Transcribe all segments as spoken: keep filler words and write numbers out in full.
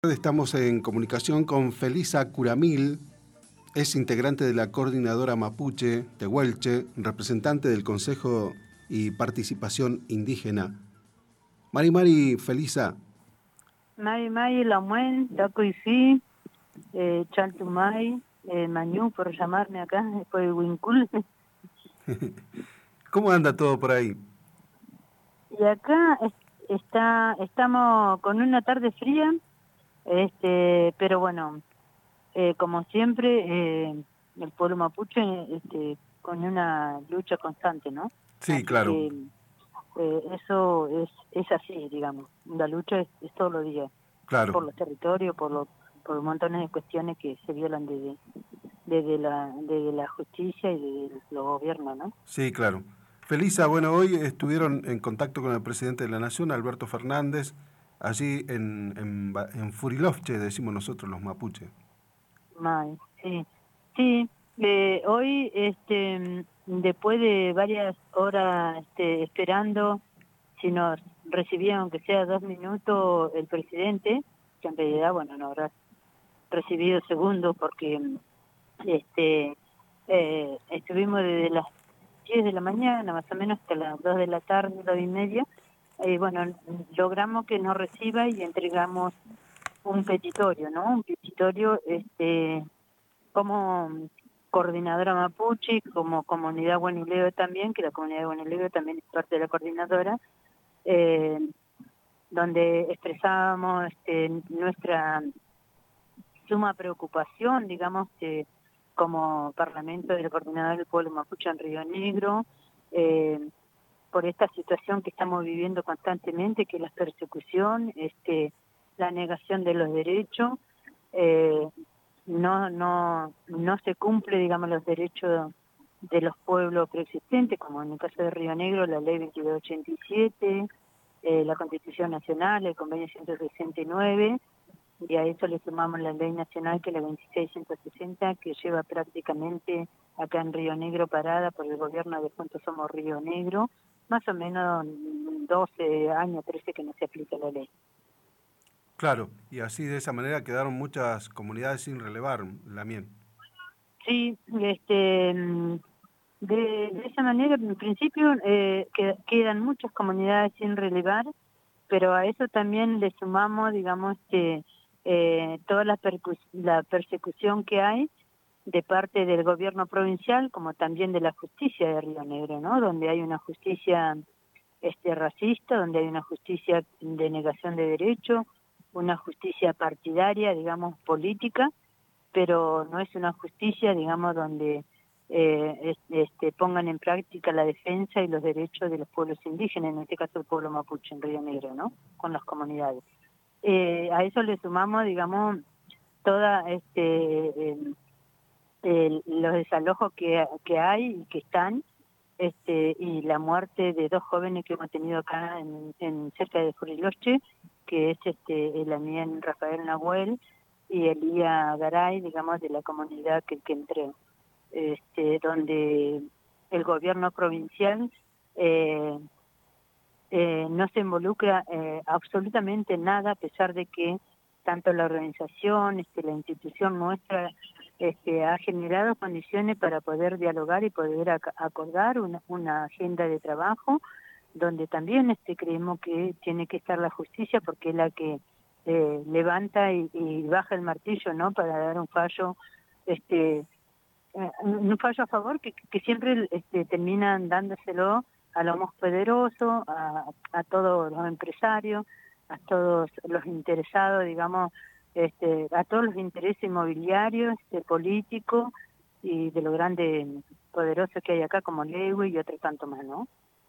Estamos en comunicación con Felisa Curamil, es integrante de la Coordinadora Mapuche Tehuelche, representante del Consejo y Participación Indígena. Mari Mari, Felisa. Mari Mari, Lamuen, Taco y Sí, eh, Chaltumay, eh, Mañú, por llamarme acá, después de Wincul. ¿Cómo anda todo por ahí? Y acá es, está, estamos con una tarde fría, este, pero bueno, eh, como siempre, eh, el pueblo mapuche este, con una lucha constante, ¿no? Sí, Así claro, que eh, eso es, es así, digamos, la lucha es, es todos los días, claro, por los territorios, por los por montones de cuestiones que se violan desde, desde la desde la justicia y de los gobiernos, ¿no? sí, claro. Felisa, bueno, hoy estuvieron en contacto con el presidente de la Nación, Alberto Fernández, allí en, en, Ba- en Furilovche, decimos nosotros los mapuches. Mal, sí, sí. Eh, hoy, este, después de varias horas este, esperando, si nos recibía aunque sea dos minutos el presidente, que en realidad, bueno, no habrá recibido segundos porque este eh, estuvimos desde las diez de la mañana, más o menos, hasta las dos de la tarde, dos y media, y bueno, logramos que nos reciba y entregamos un petitorio, ¿no? Un petitorio, este, como coordinadora mapuche, como comunidad Guanileo también, que la comunidad de Guanileo también es parte de la coordinadora, eh, donde expresábamos este, nuestra suma preocupación, digamos, que como Parlamento del Coordinador del Pueblo Mapuche en Río Negro, eh, por esta situación que estamos viviendo constantemente, que es la persecución, este, la negación de los derechos, eh, no, no, no se cumple, digamos, los derechos de los pueblos preexistentes, como en el caso de Río Negro, la ley veintidós ochenta y siete, eh, la Constitución Nacional, el convenio ciento sesenta y nueve, y a eso le sumamos la ley nacional, que es la veintiséis ciento sesenta, que lleva prácticamente acá en Río Negro parada por el gobierno de Juntos Somos Río Negro, más o menos doce años, trece que no se aplica la ley. Claro, y así de esa manera quedaron muchas comunidades sin relevar, Lamien. Sí, este, de, de esa manera, en principio, eh, que, quedan muchas comunidades sin relevar, pero a eso también le sumamos, digamos, que eh, toda la, la persecución que hay de parte del gobierno provincial, como también de la justicia de Río Negro, ¿no? Donde hay una justicia este, racista, donde hay una justicia de negación de derechos, una justicia partidaria, digamos, política, pero no es una justicia, digamos, donde eh, este, pongan en práctica la defensa y los derechos de los pueblos indígenas, en este caso el pueblo mapuche en Río Negro, ¿no? Con las comunidades. Eh, a eso le sumamos, digamos, toda este eh, el, los desalojos que, que hay y que están, este, y la muerte de dos jóvenes que hemos tenido acá en, en cerca de Furiloche, que es este el amien Rafael Nahuel y Elía Garay, digamos, de la comunidad que, que entré, este, donde el gobierno provincial eh, eh, no se involucra eh, absolutamente en nada, a pesar de que tanto la organización, este, la institución nuestra, este, ha generado condiciones para poder dialogar y poder ac acordar una, una agenda de trabajo, donde también este, creemos que tiene que estar la justicia, porque es la que eh, levanta y, y baja el martillo, ¿no? Para dar un fallo, este, eh, un fallo a favor que, que siempre este, terminan dándoselo a los más poderosos, a, a todos los empresarios, a todos los interesados, digamos, este, a todos los intereses inmobiliarios, este, políticos y de los grandes poderosos que hay acá, como Lewy y otros tanto más, ¿no?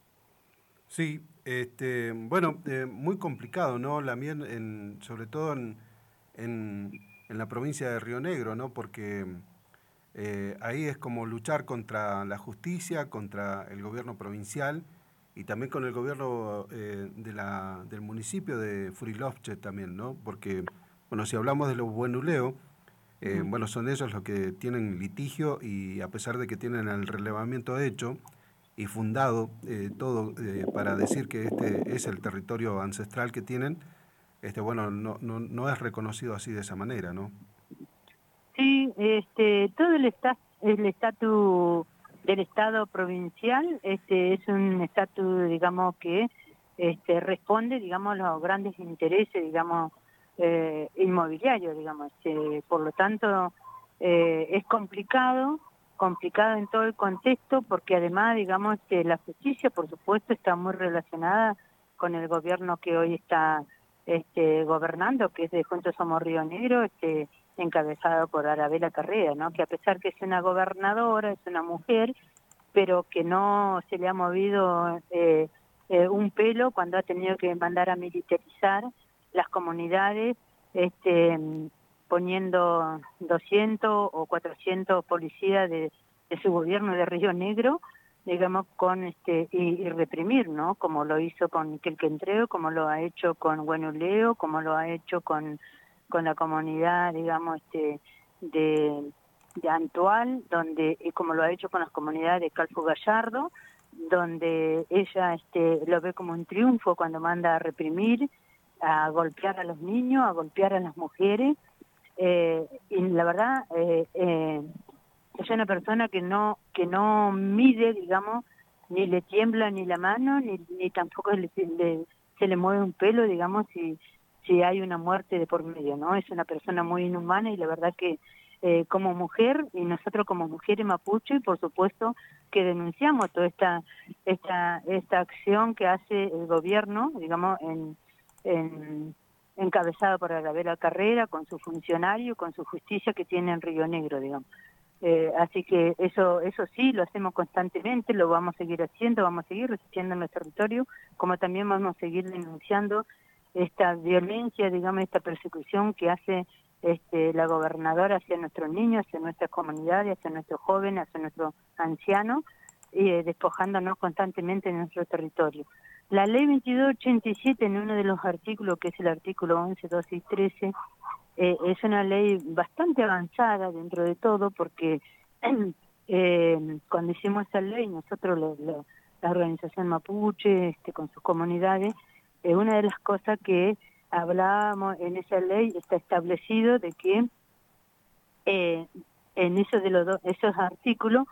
Sí, este, bueno, eh, muy complicado, ¿no? Lamien, en, sobre todo en, en, en la provincia de Río Negro, ¿no? Porque eh, ahí es como luchar contra la justicia, contra el gobierno provincial y también con el gobierno eh, de la, del municipio de Furilovche también, ¿no? Porque, bueno, si hablamos de los buenuleo, eh, Mm. bueno, son ellos los que tienen litigio y a pesar de que tienen el relevamiento hecho y fundado eh, todo eh, para decir que este es el territorio ancestral que tienen, este, bueno, no, no, no es reconocido así de esa manera, ¿no? Sí, este, todo el esta- el estatus del Estado provincial este, es un estatus, digamos, que este, responde, digamos, a los grandes intereses, digamos, eh, inmobiliarios, digamos. Eh, por lo tanto, eh, es complicado, complicado en todo el contexto, porque además, digamos, que la justicia, por supuesto, está muy relacionada con el gobierno que hoy está este, gobernando, que es de Juntos Somos Río Negro, este, encabezado por Arabela Carrera, ¿no? Que a pesar que es una gobernadora, es una mujer, pero que no se le ha movido eh, eh, un pelo cuando ha tenido que mandar a militarizar las comunidades, este, poniendo doscientos o cuatrocientos policías de, de su gobierno de Río Negro, digamos, con este y, y reprimir, ¿no? Como lo hizo con Quelquentreo, como lo ha hecho con Buenuleo, como lo ha hecho con con la comunidad, digamos, este de, de Antual, donde y como lo ha hecho con las comunidades de Calfo Gallardo, donde ella este lo ve como un triunfo cuando manda a reprimir, a golpear a los niños, a golpear a las mujeres, eh, y la verdad eh, eh, es una persona que no que no mide, digamos, ni le tiembla ni la mano, ni, ni tampoco le, le, se le mueve un pelo, digamos, si si hay una muerte de por medio, ¿no? Es una persona muy inhumana y la verdad que eh, como mujer, y nosotros como mujeres mapuche, por supuesto que denunciamos toda esta esta esta acción que hace el gobierno, digamos, en, en encabezado por Arabela Carrera, con su funcionario, con su justicia que tiene en Río Negro, digamos. Eh, así que eso eso sí, lo hacemos constantemente, lo vamos a seguir haciendo, vamos a seguir resistiendo en nuestro territorio, como también vamos a seguir denunciando esta violencia, digamos, esta persecución que hace este, la gobernadora hacia nuestros niños, hacia nuestras comunidades, hacia nuestros jóvenes, hacia nuestros ancianos, y eh, despojándonos constantemente de nuestro territorio. La ley veintidós ochenta y siete, en uno de los artículos, que es el artículo once, doce y trece, eh, es una ley bastante avanzada dentro de todo, porque eh, cuando hicimos esa ley, nosotros, lo, lo, la organización mapuche, este, con sus comunidades, eh, una de las cosas que hablábamos en esa ley está establecido de que eh, en esos de los do, esos artículos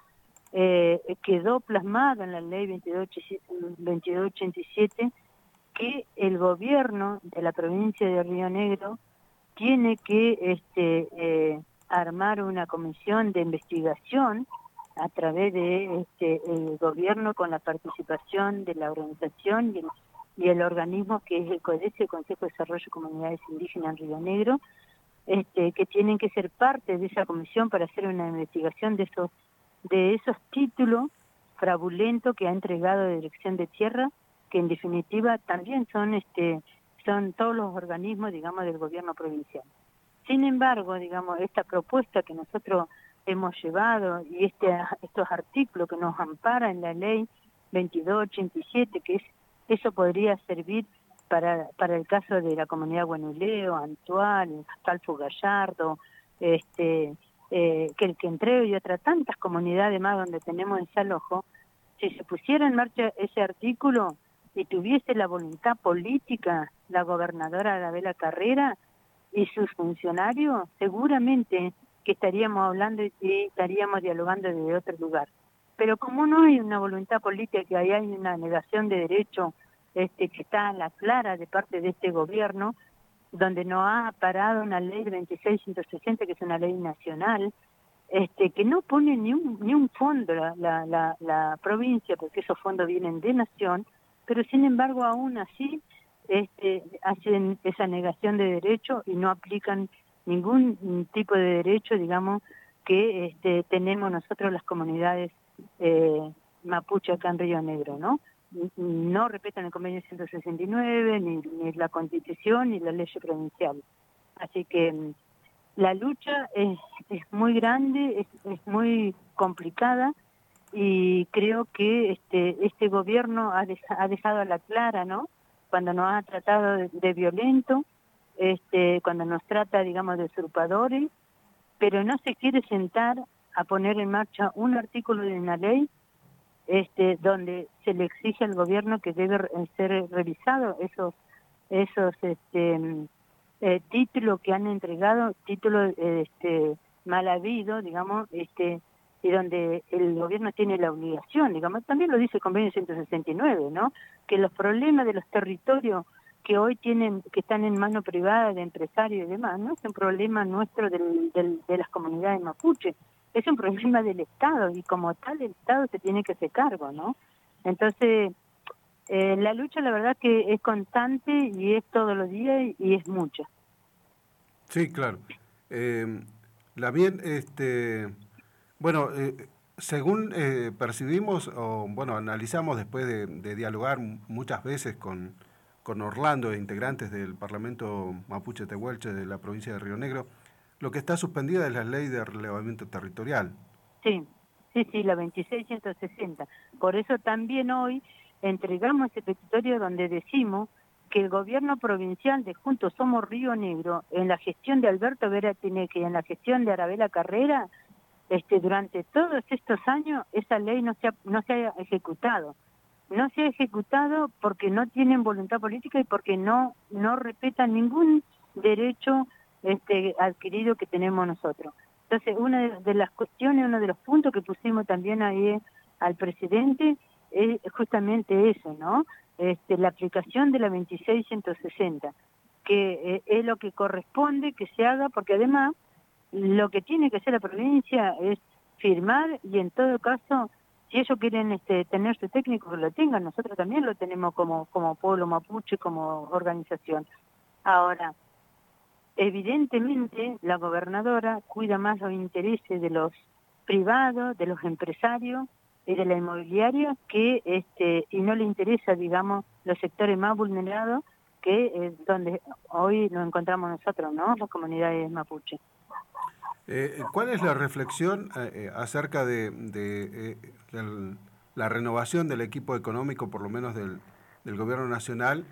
eh, quedó plasmado en la ley veintidós ochenta y siete que el gobierno de la provincia de Río Negro tiene que este, eh, armar una comisión de investigación a través de este, el gobierno, con la participación de la organización y el, y el organismo que es el CODESE, el Consejo de Desarrollo de Comunidades Indígenas en Río Negro, este, que tienen que ser parte de esa comisión para hacer una investigación de esos, de esos títulos fraudulentos que ha entregado la Dirección de Tierra, que en definitiva también son este son todos los organismos, digamos, del gobierno provincial. Sin embargo, digamos, esta propuesta que nosotros hemos llevado y este estos artículos que nos amparan en la ley veintidós ochenta y siete, que es eso podría servir para para el caso de la comunidad Buenuleo, Antual, Calfo Gallardo, este eh, Quelquentreo y otras tantas comunidades más donde tenemos desalojo. Si se pusiera en marcha ese artículo y tuviese la voluntad política la gobernadora Arabela Carrera y sus funcionarios, seguramente que estaríamos hablando y estaríamos dialogando desde otro lugar. Pero como no hay una voluntad política, que hay una negación de derechos este, que está a la clara de parte de este gobierno, donde no ha parado una ley veintiséis ciento sesenta, que es una ley nacional, este, que no pone ni un, ni un fondo la, la, la, la provincia, porque esos fondos vienen de nación, pero sin embargo aún así este, hacen esa negación de derechos y no aplican ningún tipo de derecho, digamos, que este, tenemos nosotros las comunidades eh, mapuche acá en Río Negro, ¿no? No respetan el convenio ciento sesenta y nueve, ni, ni la Constitución, ni la ley provincial. Así que la lucha es, es muy grande, es, es muy complicada, y creo que este este gobierno ha, deja, ha dejado a la clara, ¿no? Cuando nos ha tratado de, de violento, este cuando nos trata, digamos, de usurpadores, pero no se quiere sentar a poner en marcha un artículo de una ley este donde se le exige al gobierno que debe ser revisado esos esos este, eh, títulos que han entregado, títulos eh, este, mal habidos, digamos, este, y donde el gobierno tiene la obligación, digamos, también lo dice el convenio ciento sesenta y nueve, ¿no? Que los problemas de los territorios que hoy tienen, que están en mano privada de empresarios y demás, no es un problema nuestro del, del, de las comunidades mapuche, es un problema del Estado, y como tal el Estado se tiene que hacer cargo, ¿no? Entonces, eh, la lucha la verdad que es constante y es todos los días y es mucha. Sí, claro. Eh, la bien, este, bueno, eh, según eh, percibimos, o bueno, analizamos después de, de dialogar muchas veces con, con Orlando, e integrantes del Parlamento Mapuche Tehuelche de la provincia de Río Negro, lo que está suspendida es la ley de relevamiento territorial. Sí, sí, sí, la veintiséis ciento sesenta. Por eso también hoy entregamos ese petitorio donde decimos que el gobierno provincial de Juntos Somos Río Negro, en la gestión de Alberto Vera Tineque y en la gestión de Arabela Carrera, este, durante todos estos años esa ley no se ha, no se ha ejecutado. No se ha ejecutado porque no tienen voluntad política y porque no, no respetan ningún derecho este, adquirido que tenemos nosotros. Entonces, una de, de las cuestiones, uno de los puntos que pusimos también ahí al presidente es justamente eso, ¿no? Este, la aplicación de la veintiséis ciento sesenta, que eh, es lo que corresponde que se haga, porque además lo que tiene que hacer la provincia es firmar y en todo caso, si ellos quieren este, tener su técnico, que lo tengan, nosotros también lo tenemos como, como pueblo mapuche, como organización. Ahora, evidentemente la gobernadora cuida más los intereses de los privados, de los empresarios y de la inmobiliaria, que este y no le interesa, digamos, los sectores más vulnerados, que es donde hoy nos encontramos nosotros, ¿no? Las comunidades mapuche. Eh, ¿Cuál es la reflexión eh, acerca de, de eh, el, la renovación del equipo económico, por lo menos del, del gobierno nacional,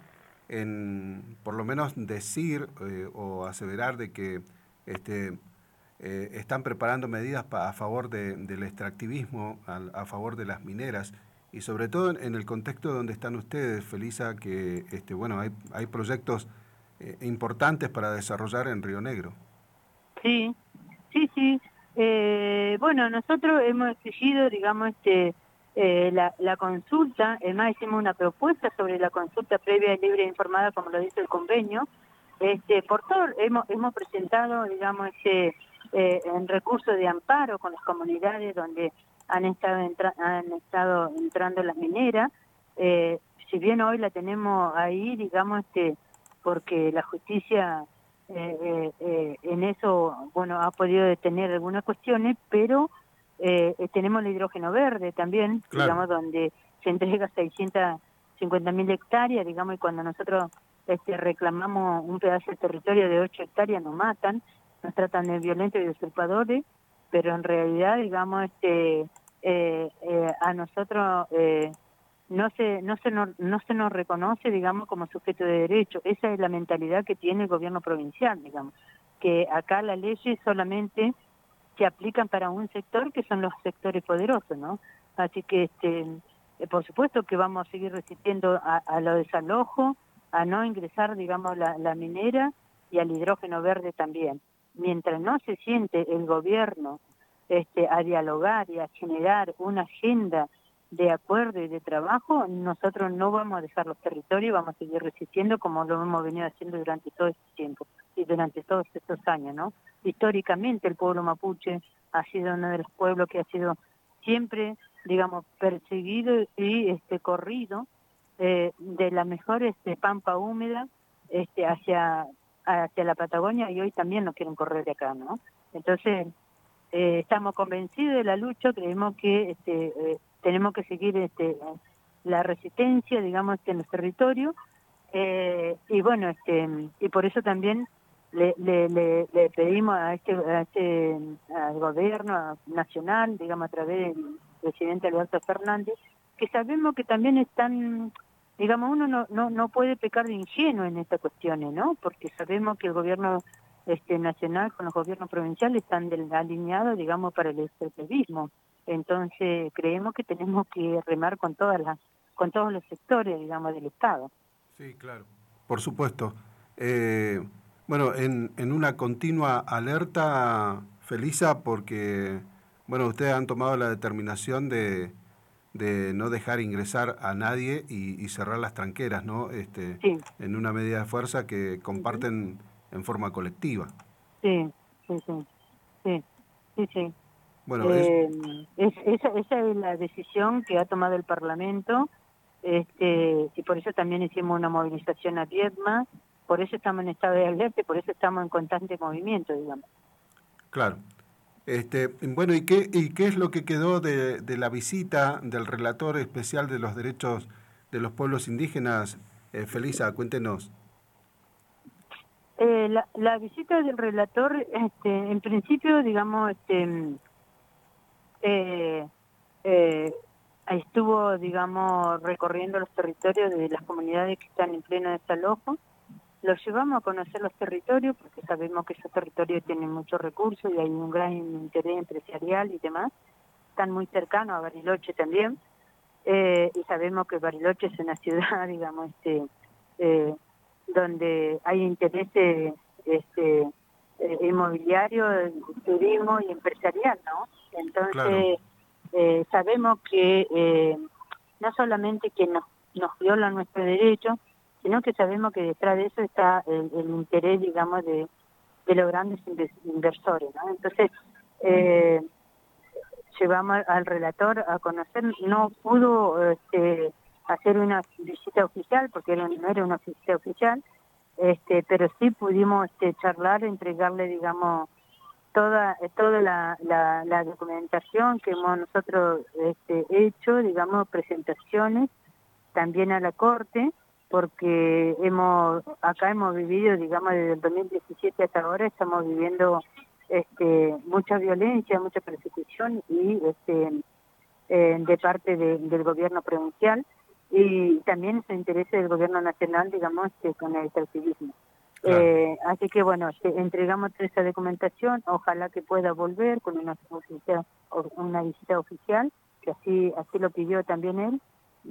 en por lo menos decir eh, o aseverar de que este, eh, están preparando medidas pa, a favor de, del extractivismo, a, a favor de las mineras, y sobre todo en, en el contexto donde están ustedes, Felisa, que este, bueno, hay, hay proyectos eh, importantes para desarrollar en Río Negro? Sí, sí, sí. Eh, bueno, nosotros hemos exigido, digamos, este eh, la, la consulta, además hicimos una propuesta sobre la consulta previa y libre e informada, como lo dice el convenio. Este, por todo, hemos, hemos presentado, digamos, este eh, en recurso de amparo con las comunidades donde han estado, entra, han estado entrando las mineras. Eh, si bien hoy la tenemos ahí, digamos, este porque la justicia Eh, eh, eh, en eso, bueno, ha podido detener algunas cuestiones, pero eh, tenemos el hidrógeno verde también, Claro. digamos, donde se entrega seiscientas cincuenta mil hectáreas, digamos, y cuando nosotros este, reclamamos un pedazo de territorio de ocho hectáreas nos matan, nos tratan de violentos y usurpadores, pero en realidad, digamos, este eh, eh, a nosotros... Eh, no se no se nos, no se nos reconoce, digamos, como sujeto de derecho. Esa es la mentalidad que tiene el gobierno provincial, digamos, que acá las leyes solamente se aplican para un sector, que son los sectores poderosos, ¿no? Así que, este eh, por supuesto que vamos a seguir resistiendo a, a los desalojos, a no ingresar, digamos, la, la minera y al hidrógeno verde también. Mientras no se siente el gobierno este, a dialogar y a generar una agenda de acuerdo y de trabajo, nosotros no vamos a dejar los territorios, vamos a seguir resistiendo como lo hemos venido haciendo durante todo este tiempo y durante todos estos años, ¿no? Históricamente el pueblo mapuche ha sido uno de los pueblos que ha sido siempre, digamos, perseguido y este corrido eh, de la mejor este, pampa húmeda este hacia hacia la Patagonia, y hoy también nos quieren correr de acá, ¿no? Entonces, eh, estamos convencidos de la lucha, creemos que este eh, tenemos que seguir este la resistencia, digamos, en los territorios, eh, y bueno, este y por eso también le, le, le, le pedimos a este, a este al gobierno nacional, digamos, a través del presidente Alberto Fernández, que sabemos que también están, digamos, uno no, no, no puede pecar de ingenuo en estas cuestiones, ¿no? Porque sabemos que el gobierno este nacional con los gobiernos provinciales están del, alineados, digamos, para el extractivismo. Entonces creemos que tenemos que remar con todas las, con todos los sectores, digamos, del Estado. Sí, claro. por supuesto. Eh, bueno, en, en una continua alerta, Felisa, porque, bueno, ustedes han tomado la determinación de, de no dejar ingresar a nadie y, y cerrar las tranqueras, ¿no? Este, Sí. en una medida de fuerza que Ujú. comparten en forma colectiva. Sí, sí, sí, sí, sí, sí. Bueno, es Eh, es, esa, esa es la decisión que ha tomado el Parlamento, este, y por eso también hicimos una movilización a Viedma, por eso estamos en estado de alerta y por eso estamos en constante movimiento, digamos. claro. Este, bueno, ¿y qué, y qué es lo que quedó de, de la visita del relator especial de los derechos de los pueblos indígenas? Eh, Felisa, cuéntenos. Eh, la, la visita del relator, este, en principio, digamos, este, eh, eh, estuvo, digamos, recorriendo los territorios de las comunidades que están en pleno desalojo. Los llevamos a conocer los territorios porque sabemos que esos territorios tienen muchos recursos y hay un gran interés empresarial y demás. Están muy cercanos a Bariloche también. Eh, y sabemos que Bariloche es una ciudad, digamos, este, eh, donde hay intereses este, eh, inmobiliario, turismo y empresarial, ¿no? Claro, Entonces, eh, sabemos que eh, no solamente que nos, nos violan nuestros derechos, sino que sabemos que detrás de eso está el, el interés, digamos, de, de los grandes inversores, ¿no? Entonces, eh, llevamos al relator a conocer, no pudo este, hacer una visita oficial porque era, no era una visita oficial, este, pero sí pudimos este, charlar, entregarle, digamos, toda toda la, la, la documentación que hemos nosotros este, hecho, digamos, presentaciones también a la Corte, porque hemos acá hemos vivido, digamos, desde el dos mil diecisiete hasta ahora, estamos viviendo este, mucha violencia, mucha persecución y este, eh, de parte de, del gobierno provincial y también se interesa del gobierno nacional, digamos, este, con el extractivismo. claro. Eh, así que bueno, este, entregamos toda esa documentación, ojalá que pueda volver con una, visita, una visita oficial, que así así lo pidió también él.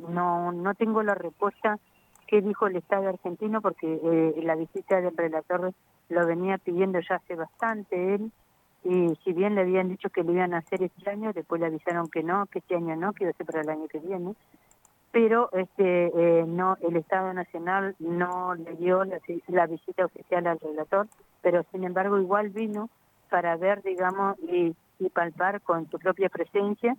No no tengo la respuesta que dijo el Estado argentino porque eh, la visita del relator lo venía pidiendo ya hace bastante él, y si bien le habían dicho que lo iban a hacer este año, después le avisaron que no, que este año no, que iba a ser para el año que viene, pero este eh, no el Estado Nacional no le dio la, la visita oficial al relator, pero sin embargo igual vino para ver, digamos, y, y palpar con su propia presencia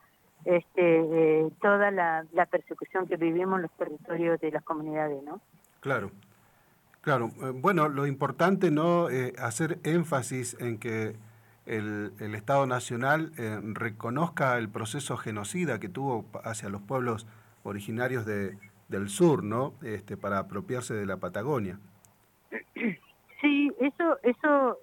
este eh, toda la, la persecución que vivimos en los territorios de las comunidades, ¿no? Claro, claro. Eh, Bueno, lo importante no eh, hacer énfasis en que el, el Estado Nacional eh, reconozca el proceso genocida que tuvo hacia los pueblos originarios de, del sur, ¿no? Este, para apropiarse de la Patagonia. Sí, eso eso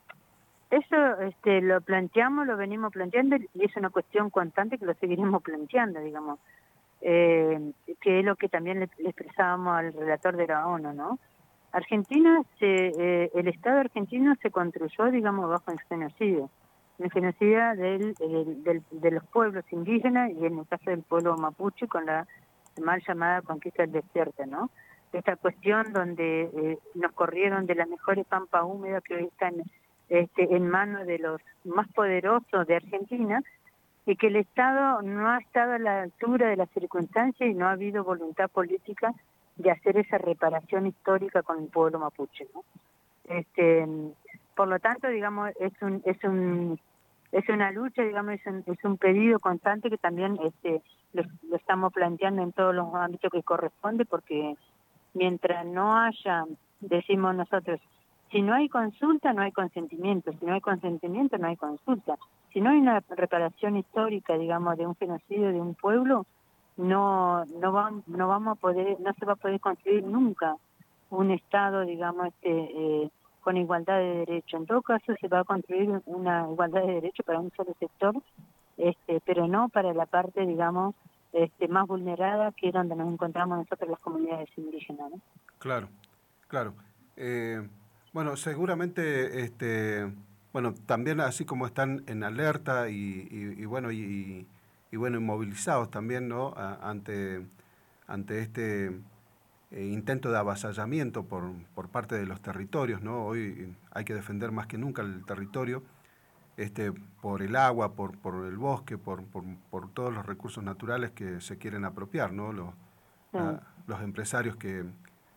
eso este lo planteamos, lo venimos planteando y es una cuestión constante que lo seguiremos planteando, digamos. Eh, que es lo que también le, le expresábamos al relator de la ONU, ¿no? Argentina, se, eh, el Estado argentino se construyó, digamos, bajo el genocidio, el genocidio del, del, del, de los pueblos indígenas y en el caso del pueblo mapuche con la mal llamada conquista del desierto, ¿no? Esta cuestión donde eh, nos corrieron de las mejores pampas húmedas que hoy están este, en manos de los más poderosos de Argentina, y que el Estado no ha estado a la altura de las circunstancias y no ha habido voluntad política de hacer esa reparación histórica con el pueblo mapuche, ¿no? Este, por lo tanto, digamos, es un es un es una lucha, digamos, es un, es un pedido constante que también este lo, lo estamos planteando en todos los ámbitos que corresponde, porque mientras no haya, decimos nosotros, si no hay consulta, no hay consentimiento, si no hay consentimiento, no hay consulta. Si no hay una reparación histórica, digamos, de un genocidio de un pueblo, no no va, no vamos a poder, no se va a poder construir nunca un Estado, digamos, este eh, con igualdad de derecho. En todo caso, se va a construir una igualdad de derecho para un solo sector, este, pero no para la parte, digamos, este, más vulnerada, que es donde nos encontramos nosotros las comunidades indígenas, ¿no? Claro, claro. Eh, bueno, seguramente, este, bueno, también así como están en alerta y, y, y bueno, y, y bueno, inmovilizados también, ¿no? A- ante, ante este eh, intento de avasallamiento por, por parte de los territorios, ¿no? Hoy hay que defender más que nunca el territorio, este, por el agua, por, por el bosque, por, por, por todos los recursos naturales que se quieren apropiar, ¿no? Los, Sí. la, los empresarios que,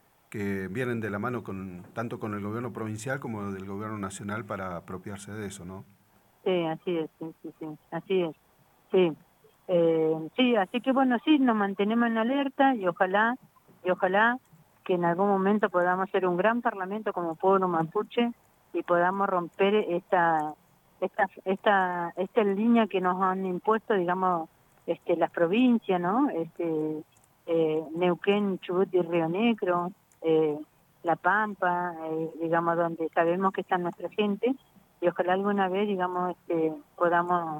que vienen de la mano con, tanto con el gobierno provincial como del gobierno nacional para apropiarse de eso, ¿no? Sí, así es, sí, sí, sí, así es, sí. Eh, sí, así que bueno, sí, nos mantenemos en alerta y ojalá, y ojalá que en algún momento podamos ser un gran parlamento como pueblo mapuche y podamos romper esta esta esta esta línea que nos han impuesto, digamos, este las provincias, ¿no? Este eh, Neuquén, Chubut y Río Negro, eh, La Pampa, eh, digamos, donde sabemos que está nuestra gente, y ojalá alguna vez, digamos, este podamos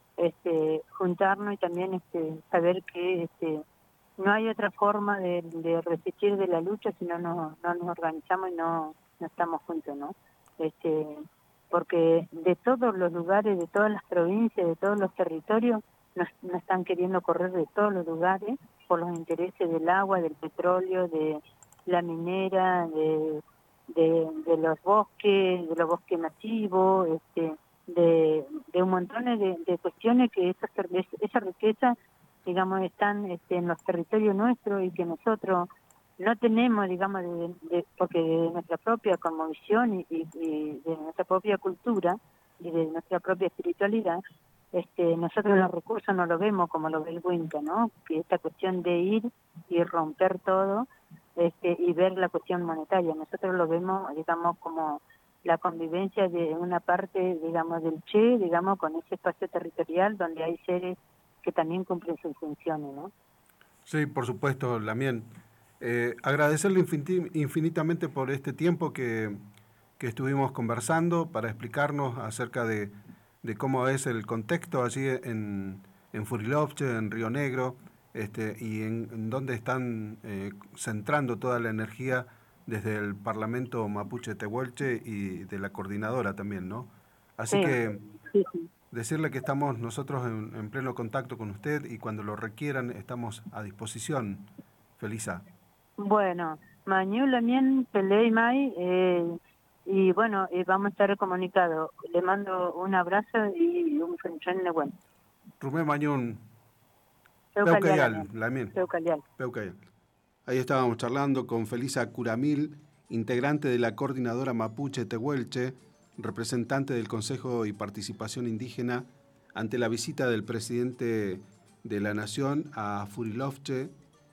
este juntarnos y también este saber que este no hay otra forma de, de resistir de la lucha si no nos, no nos organizamos y no, no estamos juntos, ¿no? Este porque de todos los lugares, de todas las provincias, de todos los territorios, nos, nos están queriendo correr de todos los lugares por los intereses del agua, del petróleo, de la minera, de, de, de los bosques, de los bosques masivos, este, de, de un montón de, de cuestiones que esa, esa riqueza, digamos, están este, en los territorios nuestros y que nosotros no tenemos, digamos, de, de, porque de nuestra propia cosmovisión y, y, y de nuestra propia cultura y de nuestra propia espiritualidad, este, nosotros los recursos no lo vemos como lo ve el Winca, ¿no? Que esta cuestión de ir y romper todo este, y ver la cuestión monetaria, nosotros lo vemos, digamos, como la convivencia de una parte, digamos, del Che, digamos, con ese espacio territorial donde hay seres que también cumplen sus funciones, ¿no? Sí, por supuesto, Lamien. Eh, agradecerle infin- infinitamente por este tiempo que, que estuvimos conversando para explicarnos acerca de, de cómo es el contexto allí en, en Furilovche, en Río Negro, este, y en, en dónde están eh, centrando toda la energía desde el Parlamento Mapuche Tehuelche y de la coordinadora también, ¿no? Así Sí, que sí, sí. decirle que estamos nosotros en, en pleno contacto con usted y cuando lo requieran estamos a disposición. Felisa. Bueno, Mañú, Lamien, Pelé y May, eh, y bueno, eh, vamos a estar comunicados. Le mando un abrazo y un frenchón de bueno. Rumé Mañún, Peucalial, Peucayal, Lamien. Lamien, Peucalial. Peucayal. Ahí estábamos charlando con Felisa Curamil, integrante de la coordinadora Mapuche Tehuelche, representante del Consejo y Participación Indígena, ante la visita del presidente de la Nación a Furilovche,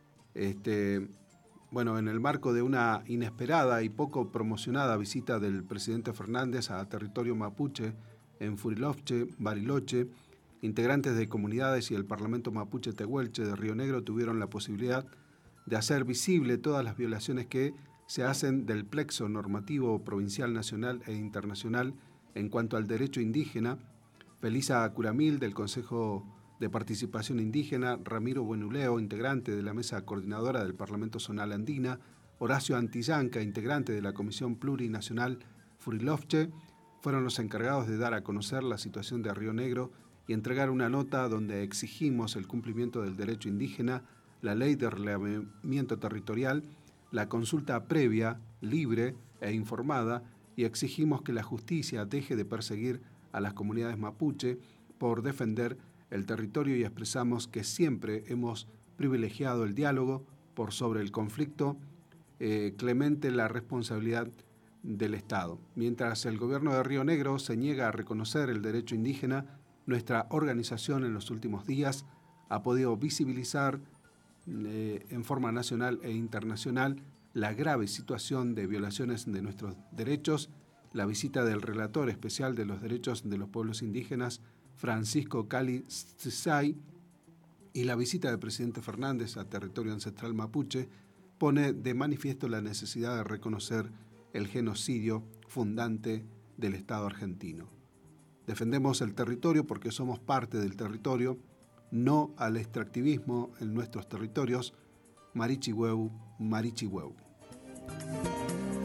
este, bueno, en el marco de una inesperada y poco promocionada visita del presidente Fernández a territorio mapuche en Furilovche, Bariloche, integrantes de comunidades y el Parlamento Mapuche Tehuelche de Río Negro tuvieron la posibilidad de hacer visible todas las violaciones que se hacen del plexo normativo provincial, nacional e internacional en cuanto al derecho indígena. Felisa Curamil, del Consejo de Participación Indígena, Ramiro Buenuleo, integrante de la Mesa Coordinadora del Parlamento Zonal Andina, Horacio Antillanca, integrante de la Comisión Plurinacional Furilovche, fueron los encargados de dar a conocer la situación de Río Negro y entregar una nota donde exigimos el cumplimiento del derecho indígena, la ley de relevamiento territorial, la consulta previa, libre e informada, y exigimos que la justicia deje de perseguir a las comunidades mapuche por defender el territorio y expresamos que siempre hemos privilegiado el diálogo por sobre el conflicto, eh, clemente la responsabilidad del Estado. Mientras el gobierno de Río Negro se niega a reconocer el derecho indígena, nuestra organización en los últimos días ha podido visibilizar eh, en forma nacional e internacional la grave situación de violaciones de nuestros derechos. La visita del relator especial de los derechos de los pueblos indígenas, Francisco Cali Tsai, y la visita del presidente Fernández a territorio ancestral mapuche pone de manifiesto la necesidad de reconocer el genocidio fundante del Estado argentino. Defendemos el territorio porque somos parte del territorio, no al extractivismo en nuestros territorios. Marichihueu, Marichihueu.